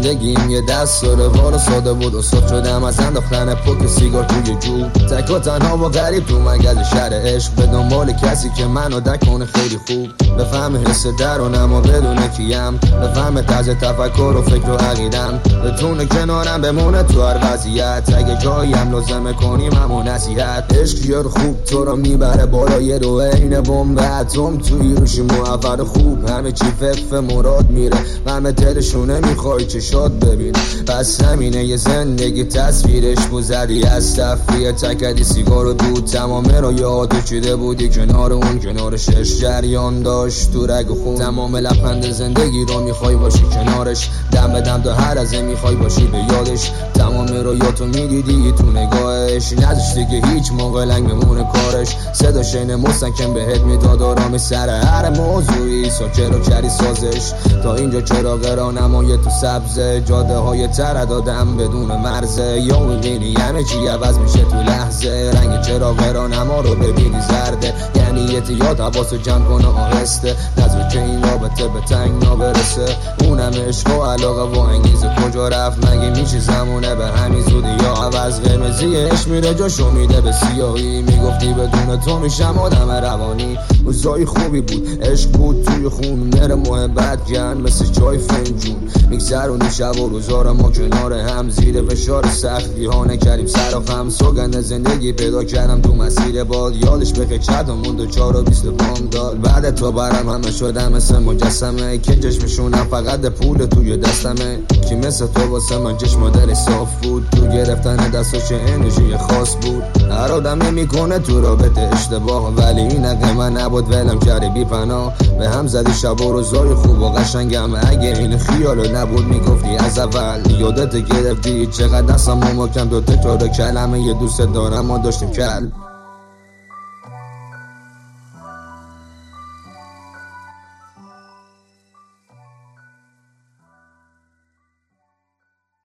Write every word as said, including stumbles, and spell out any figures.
زندگیم یه دست و روار ساده بود و صد شدم از انداختن پک سیگار توی جو. تک و تنها و غریب تو مگز شهر عشق، به دنبال کسی که منو درک کنه خیلی خوب، بفهم حس درونم و بدونه کیم، بفهم طرز تفکر و فکر و عقیدم، بتونه کنارم بمونه تو هر وضعیت. اگه جاییم لازمه کنیم همون نصیحت. عشق یار خوب تو رو میبره بالای رو این بمب اتم، توی روشی موفر خوب همه چی فف مراد میره، همه دلشونه میخوای چشات ببین. پس همینه یه زندگی تصویرش بزدی از تفریه، تکدی سیگار و دود تمامه رو یاد چیده بودی کنار اون، کنار شش جریان داشت تو رگ و خون. تمام لبخند زندگی رو میخوای باشی کنارش، دم به دم دو هر ازه میخوای باشی به یادش. تمام رویاتو میدیدی تو نگاهش، نذاشتی که هیچ موقع لنگ بمونه کارش. صدا شین مستحکم بهت میداد آرامی سر هر موضوعی، ساکر و کری سازش. تا اینجا چراغ نمای تو سبزه، جاده های تر دادم بدون مرزه. یا میبینی همه چی عوض میشه تو لحظه، رنگ چراغ نما رو ببینی زرده. یعنی احتیاط حواس رو جمع کنه آهسته، نظر که این رابطه به تنگ نابرسه. اونم عشق و علاقه و انگیزه کجا رفت، مگه میشه زمونه به همین زودی یا عوض. قرمزی عشق میره جاشو میده به سیاهی، میگفتی بدون تو میشم آدم روانی. روزای خوبی بود عشق بود توی خون، نره محبت گرم مثل چای فنجون. میگذرونی شب و روزا رو ما کنار هم، زیر فشار سختی ها نکردیم سر و خم. سوگند زندگی پیدا کردم تو مسیر باد، یادش بخیر چدمون دو چار و بیست پام داد. بعد تو برم همه شدم مثل مجسمه، که چشمشونم فقط پول توی دستمه. که مثل تو واسه من چشم دل صاف بود، تو گرفتن دستاش انرژی خاص بود. هر آدم نمیکنه تو رابطه اشتباه، ولی این حق من نبود ولم کردی بی پناه. به هم زدی شب و روزای خوب و قشنگم، اگه این خیالو نبود میگفتی از اول. یادت گرفتی چقدر دستم محکم، دو تکرار کلمه یه دوست دارم ما داشتیم کل.